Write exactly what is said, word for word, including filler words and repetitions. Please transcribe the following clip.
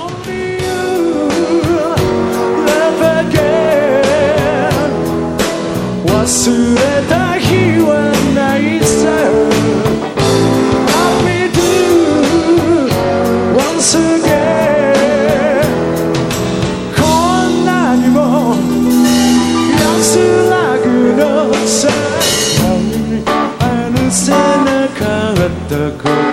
忘れた日はないさ I'll be do once again こんなにも安らぐのさ愛せなかったこと